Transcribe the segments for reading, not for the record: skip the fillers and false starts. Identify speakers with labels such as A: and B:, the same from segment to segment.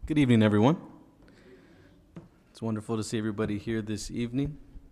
A: Good evening, everyone. It's wonderful to see everybody here this evening.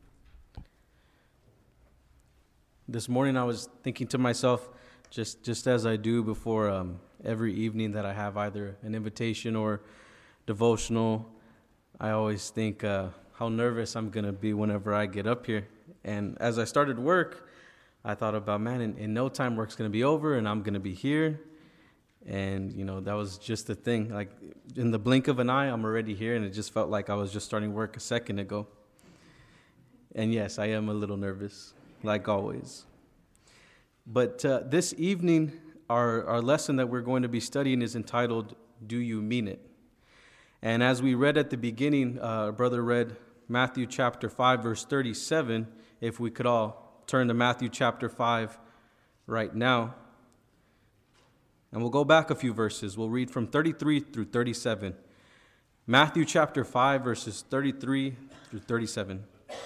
A: This morning I was thinking to myself, just as I do before every evening that I have either an invitation or devotional, I always think how nervous I'm going to be whenever I get up here. And as I started work, I thought about, man, in no time work's going to be over and I'm going to be here. And, that was just the thing. Like, in the blink of an eye, I'm already here, and it just felt like I was just starting work a second ago. And yes, I am a little nervous, like always. But this evening, our lesson that we're going to be studying is entitled, Do You Mean It? And as we read at the beginning, Brother read Matthew chapter 5, verse 37. If we could all turn to Matthew chapter 5 right now. And we'll go back a few verses. We'll read from 33 through 37. Matthew chapter 5, verses 33 through 37.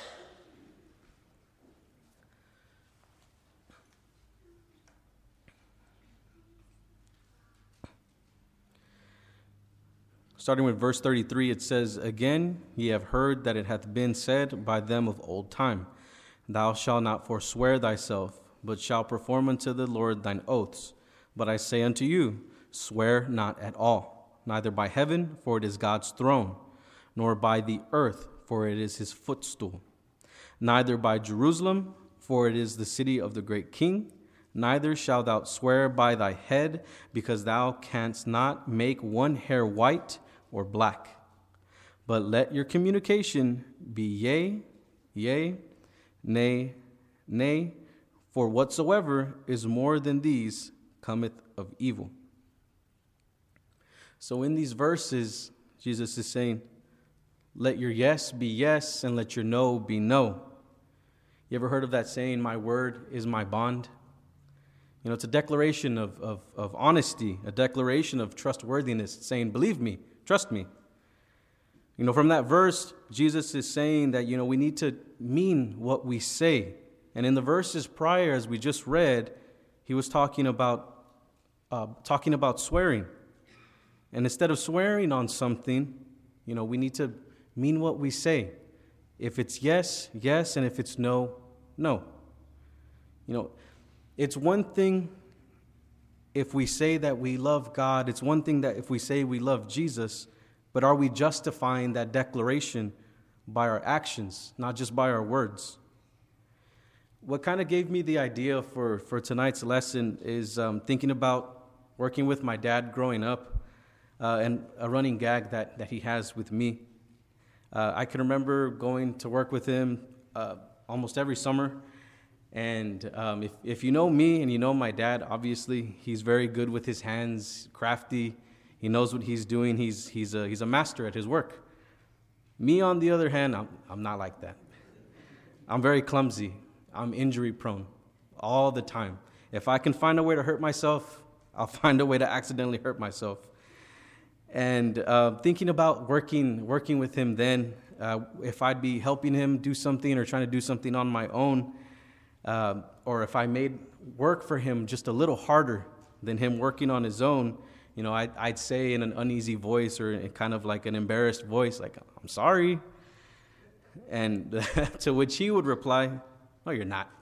A: Starting with verse 33, it says, Again, ye have heard that it hath been said by them of old time, Thou shalt not forswear thyself, but shalt perform unto the Lord thine oaths. But I say unto you, swear not at all, neither by heaven, for it is God's throne, nor by the earth, for it is his footstool, neither by Jerusalem, for it is the city of the great King, neither shalt thou swear by thy head, because thou canst not make one hair white or black. But let your communication be yea, yea, nay, nay, for whatsoever is more than these cometh of evil. So in these verses, Jesus is saying, let your yes be yes and let your no be no. You ever heard of that saying, my word is my bond? It's a declaration of honesty, a declaration of trustworthiness, saying, believe me, trust me. From that verse, Jesus is saying that, we need to mean what we say. And in the verses prior, as we just read, he was talking about swearing. And instead of swearing on something, we need to mean what we say. If it's yes, yes, and if it's no, no. It's one thing if we say that we love God. It's one thing that if we say we love Jesus, but are we justifying that declaration by our actions, not just by our words? What kind of gave me the idea for tonight's lesson is thinking about working with my dad growing up and a running gag that he has with me. I can remember going to work with him almost every summer. And if you know me and you know my dad, obviously he's very good with his hands, crafty. He knows what he's doing. He's a master at his work. Me, on the other hand, I'm not like that. I'm very clumsy. I'm injury prone all the time. If I can find a way to hurt myself, I'll find a way to accidentally hurt myself. And thinking about working with him then, if I'd be helping him do something or trying to do something on my own, or if I made work for him just a little harder than him working on his own, I'd say in an uneasy voice or in kind of like an embarrassed voice, like, I'm sorry. And to which he would reply, no, you're not.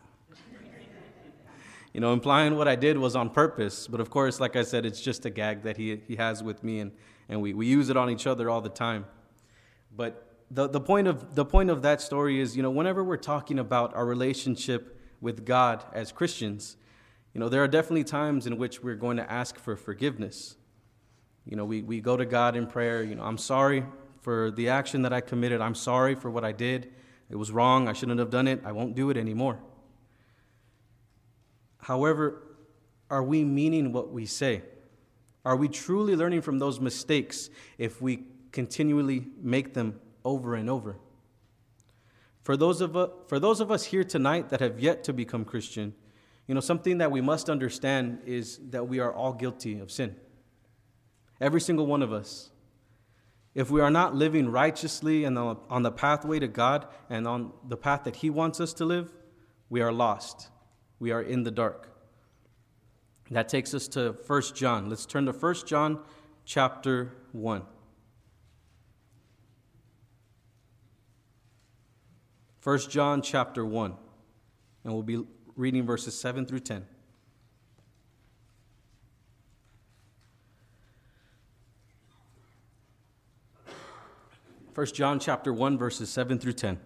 A: Implying what I did was on purpose. But of course, like I said, it's just a gag that he has with me, and we use it on each other all the time. But the point of that story is, whenever we're talking about our relationship with God as Christians, there are definitely times in which we're going to ask for forgiveness. We go to God in prayer. I'm sorry for the action that I committed. I'm sorry for what I did. It was wrong. I shouldn't have done it. I won't do it anymore. However, are we meaning what we say? Are we truly learning from those mistakes if we continually make them over and over? For those of us here tonight that have yet to become Christian, something that we must understand is that we are all guilty of sin. Every single one of us. If we are not living righteously and on the pathway to God and on the path that He wants us to live, we are lost. We are in the dark. That takes us to 1 John. Let's turn to 1 John chapter 1. 1 John chapter 1, and we'll be reading verses 7 through 10. First John chapter 1, verses 7 through 10.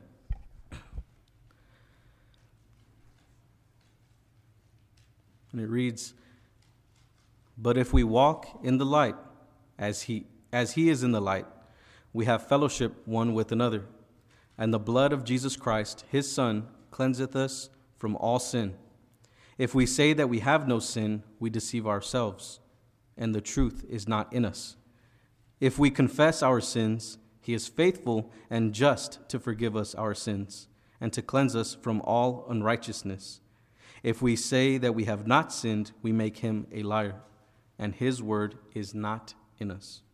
A: And it reads, "But if we walk in the light, as he is in the light, we have fellowship one with another. And the blood of Jesus Christ, his Son, cleanseth us from all sin. If we say that we have no sin, we deceive ourselves, and the truth is not in us. If we confess our sins, he is faithful and just to forgive us our sins and to cleanse us from all unrighteousness. If we say that we have not sinned, we make him a liar, and his word is not in us."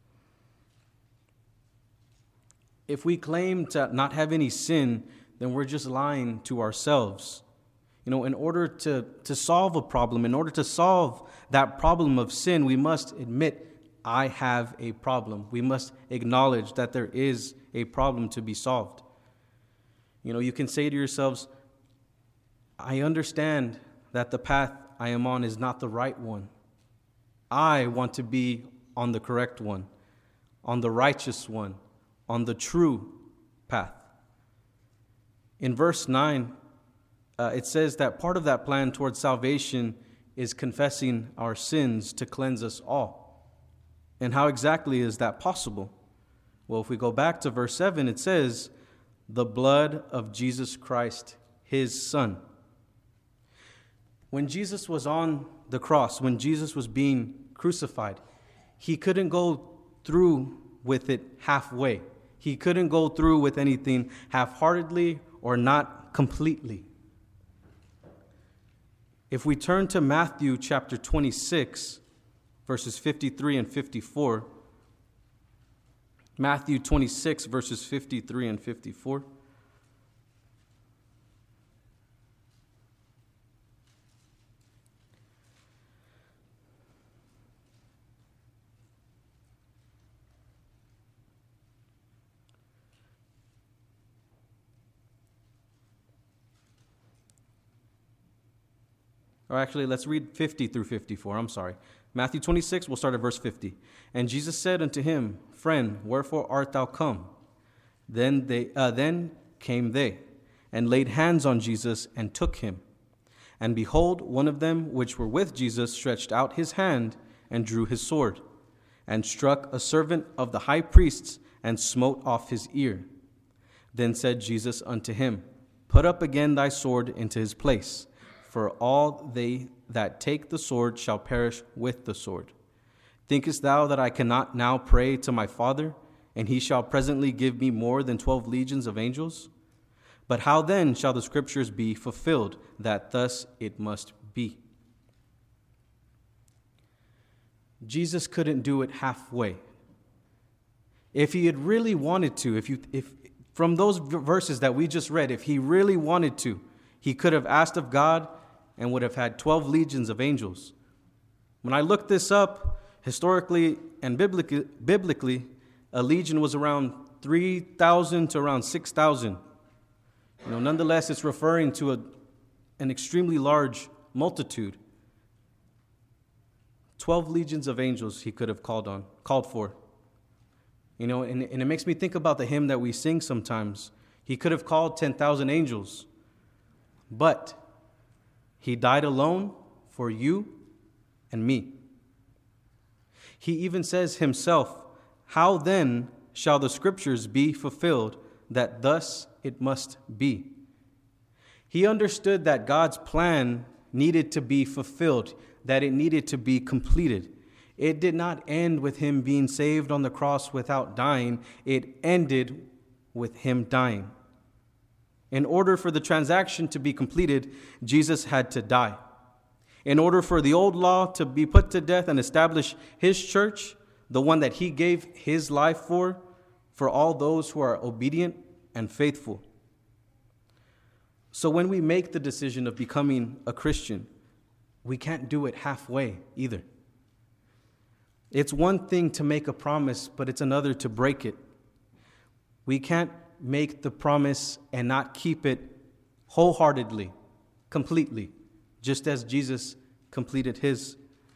A: If we claim to not have any sin, then we're just lying to ourselves. In order to solve a problem, in order to solve that problem of sin, we must admit, I have a problem. We must acknowledge that there is a problem to be solved. You can say to yourselves, I understand that the path I am on is not the right one. I want to be on the correct one, on the righteous one, on the true path. In verse 9, it says that part of that plan towards salvation is confessing our sins to cleanse us all. And how exactly is that possible? Well, if we go back to verse 7, it says, "The blood of Jesus Christ, his Son." When Jesus was on the cross, when Jesus was being crucified, he couldn't go through with it halfway. He couldn't go through with anything half-heartedly or not completely. If we turn to Matthew chapter 26, verses 53 and 54, Matthew 26, verses 53 and 54. Or actually, let's read 50 through 54. I'm sorry. Matthew 26, we'll start at verse 50. "And Jesus said unto him, Friend, wherefore art thou come? Then came they, and laid hands on Jesus, and took him. And behold, one of them which were with Jesus stretched out his hand, and drew his sword, and struck a servant of the high priest's, and smote off his ear. Then said Jesus unto him, Put up again thy sword into his place. For all they that take the sword shall perish with the sword. Thinkest thou that I cannot now pray to my Father, and he shall presently give me more than 12 legions of angels? But how then shall the scriptures be fulfilled, that thus it must be?" Jesus couldn't do it halfway. If he had really wanted to, if from those verses that we just read, if he really wanted to, he could have asked of God and would have had 12 legions of angels. When I looked this up, historically and biblically, a legion was around 3,000 to around 6,000. Nonetheless, it's referring to an extremely large multitude. 12 legions of angels he could have called for. And it makes me think about the hymn that we sing sometimes. He could have called 10,000 angels, but he died alone for you and me. He even says himself, "How then shall the scriptures be fulfilled, that thus it must be?" He understood that God's plan needed to be fulfilled, that it needed to be completed. It did not end with him being saved on the cross without dying. It ended with him dying. In order for the transaction to be completed, Jesus had to die. In order for the old law to be put to death and establish his church, the one that he gave his life for all those who are obedient and faithful. So when we make the decision of becoming a Christian, we can't do it halfway either. It's one thing to make a promise, but it's another to break it. We can't make the promise and not keep it wholeheartedly, completely, just as Jesus completed his.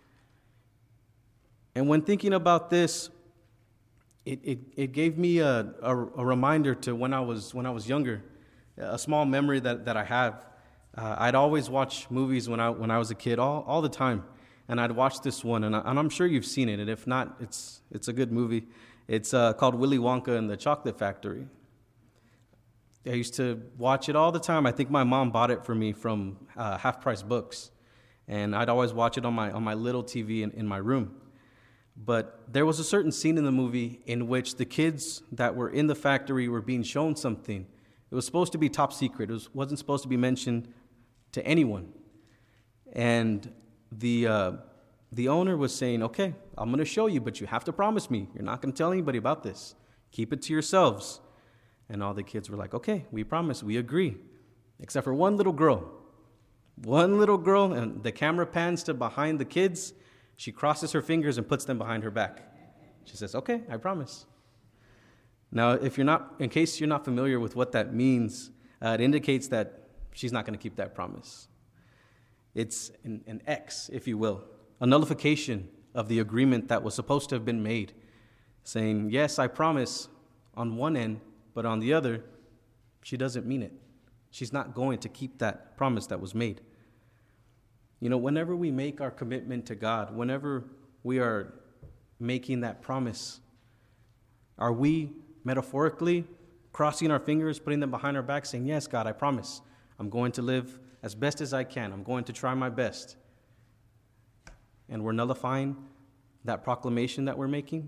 A: And when thinking about this, it gave me a reminder to when I was younger, a small memory that I have. I'd always watch movies when I was a kid, all the time, and I'd watch this one, and I'm sure you've seen it, and if not, it's a good movie. It's called Willy Wonka and the Chocolate Factory. I used to watch it all the time. I think my mom bought it for me from Half Price Books, and I'd always watch it on my little TV in my room. But there was a certain scene in the movie in which the kids that were in the factory were being shown something. It was supposed to be top secret. It wasn't supposed to be mentioned to anyone. And the owner was saying, okay, I'm going to show you, but you have to promise me. You're not going to tell anybody about this. Keep it to yourselves. And all the kids were like, okay, we promise, we agree. Except for one little girl. One little girl, and the camera pans to behind the kids. She crosses her fingers and puts them behind her back. She says, okay, I promise. Now, in case you're not familiar with what that means, it indicates that she's not going to keep that promise. It's an X, if you will, a nullification of the agreement that was supposed to have been made, saying, yes, I promise on one end, but on the other, she doesn't mean it. She's not going to keep that promise that was made. You know, whenever we make our commitment to God, whenever we are making that promise, are we metaphorically crossing our fingers, putting them behind our back, saying, yes, God, I promise, I'm going to live as best as I can. I'm going to try my best. And we're nullifying that proclamation that we're making?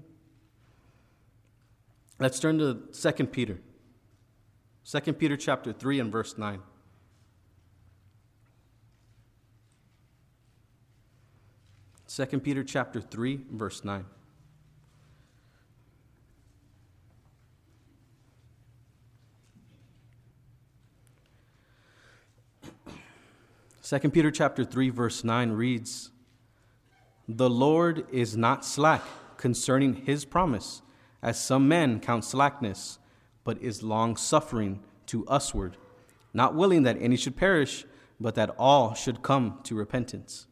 A: Let's turn to 2 Peter. 2 Peter chapter 3 and verse 9. 2 Peter chapter 3, verse 9. Second Peter chapter 3, verse 9 reads, the Lord is not slack concerning his promise, as some men count slackness, but is long-suffering to usward, not willing that any should perish, but that all should come to repentance.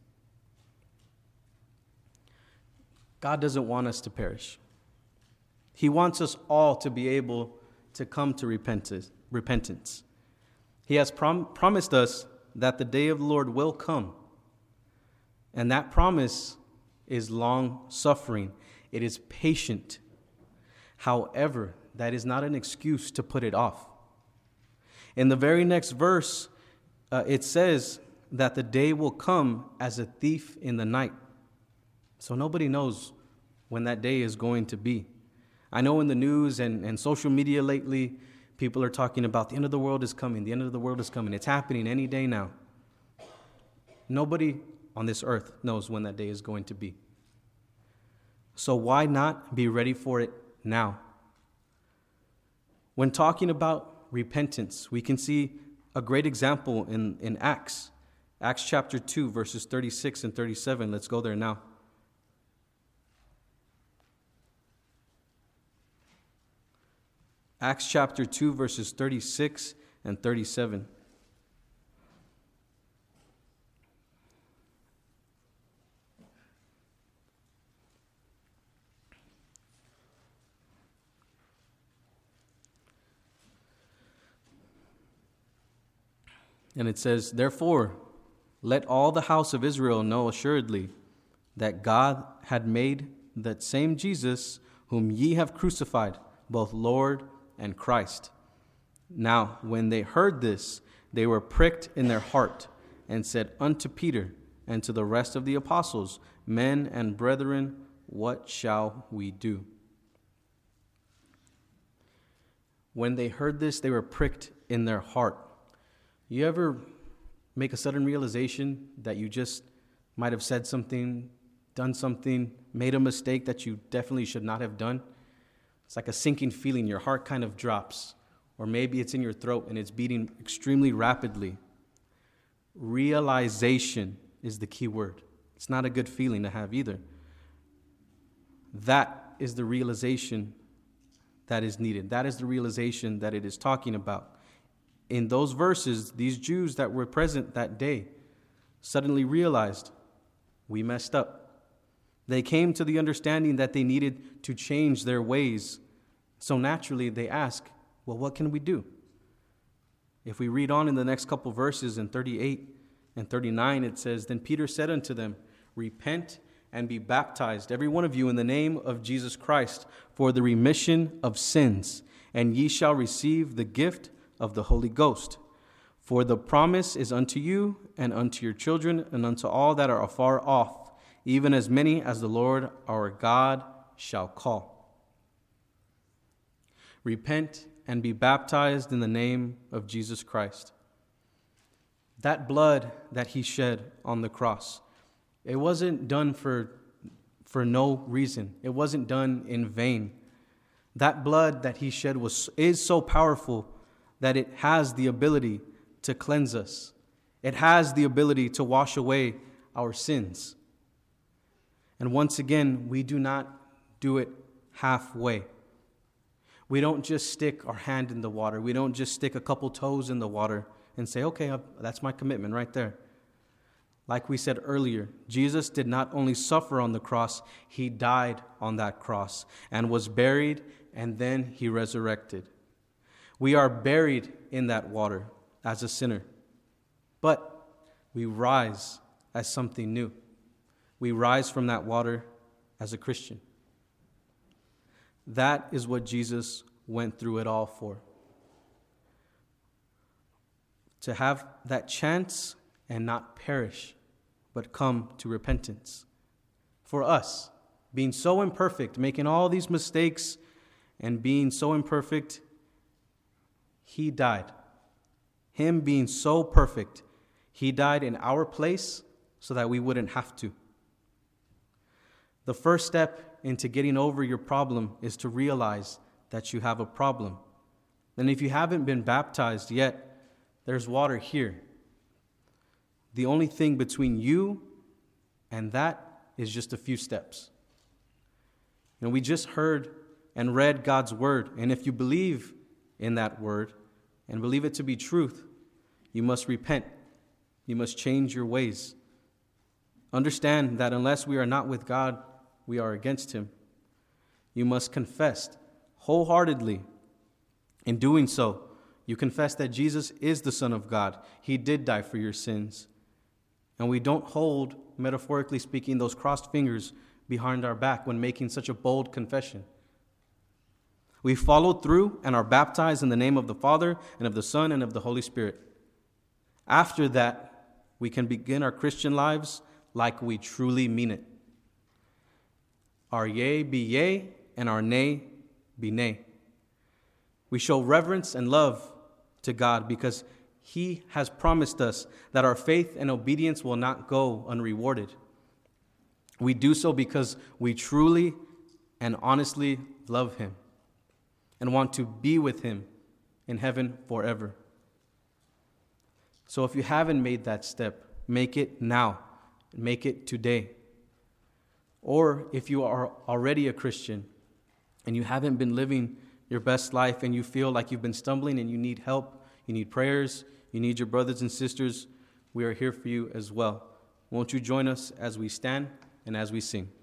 A: God doesn't want us to perish. He wants us all to be able to come to repentance. He has promised us that the day of the Lord will come. And that promise is long-suffering. It is patient. However, that is not an excuse to put it off. In the very next verse, it says that the day will come as a thief in the night. So nobody knows when that day is going to be. I know in the news and social media lately, people are talking about the end of the world is coming. The end of the world is coming. It's happening any day now. Nobody on this earth knows when that day is going to be. So why not be ready for it now? When talking about repentance, we can see a great example in Acts. Acts chapter 2, verses 36 and 37. Let's go there now. Acts chapter 2, verses 36 and 37. And it says, therefore, let all the house of Israel know assuredly that God had made that same Jesus whom ye have crucified, both Lord and Christ. Now, when they heard this, they were pricked in their heart and said unto Peter and to the rest of the apostles, men and brethren, what shall we do? When they heard this, they were pricked in their heart. You ever make a sudden realization that you just might have said something, done something, made a mistake that you definitely should not have done? It's like a sinking feeling. Your heart kind of drops. Or maybe it's in your throat and it's beating extremely rapidly. Realization is the key word. It's not a good feeling to have either. That is the realization that is needed. That is the realization that it is talking about. In those verses, these Jews that were present that day suddenly realized, we messed up. They came to the understanding that they needed to change their ways. So naturally they ask, well, what can we do? If we read on in the next couple verses in 38 and 39, it says, Then Peter said unto them, Repent and be baptized, every one of you, in the name of Jesus Christ, for the remission of sins, and ye shall receive the gift of the Holy Ghost. For the promise is unto you, and unto your children, and unto all that are afar off, even as many as the Lord our God shall call. Repent and be baptized in the name of Jesus Christ. That blood that he shed on the cross, it wasn't done for no reason. It wasn't done in vain. That blood that he shed is so powerful that it has the ability to cleanse us. It has the ability to wash away our sins. And once again, we do not do it halfway. We don't just stick our hand in the water. We don't just stick a couple toes in the water and say, okay, that's my commitment right there. Like we said earlier, Jesus did not only suffer on the cross, he died on that cross and was buried, and then he resurrected. We are buried in that water as a sinner, but we rise as something new. We rise from that water as a Christian. That is what Jesus went through it all for. To have that chance and not perish, but come to repentance. For us, being so imperfect, making all these mistakes and being so imperfect, he died. Him being so perfect, he died in our place so that we wouldn't have to. The first step into getting over your problem is to realize that you have a problem. And if you haven't been baptized yet, there's water here. The only thing between you and that is just a few steps. And we just heard and read God's word. And if you believe in that word and believe it to be truth, you must repent. You must change your ways. Understand that unless we are not with God, we are against him. You must confess wholeheartedly. In doing so, you confess that Jesus is the Son of God. He did die for your sins. And we don't hold, metaphorically speaking, those crossed fingers behind our back when making such a bold confession. We followed through and are baptized in the name of the Father and of the Son and of the Holy Spirit. After that, we can begin our Christian lives like we truly mean it. Our yea be yea and our nay be nay. We show reverence and love to God because he has promised us that our faith and obedience will not go unrewarded. We do so because we truly and honestly love him and want to be with him in heaven forever. So if you haven't made that step, make it now. Make it today. Or if you are already a Christian and you haven't been living your best life and you feel like you've been stumbling and you need help, you need prayers, you need your brothers and sisters, we are here for you as well. Won't you join us as we stand and as we sing?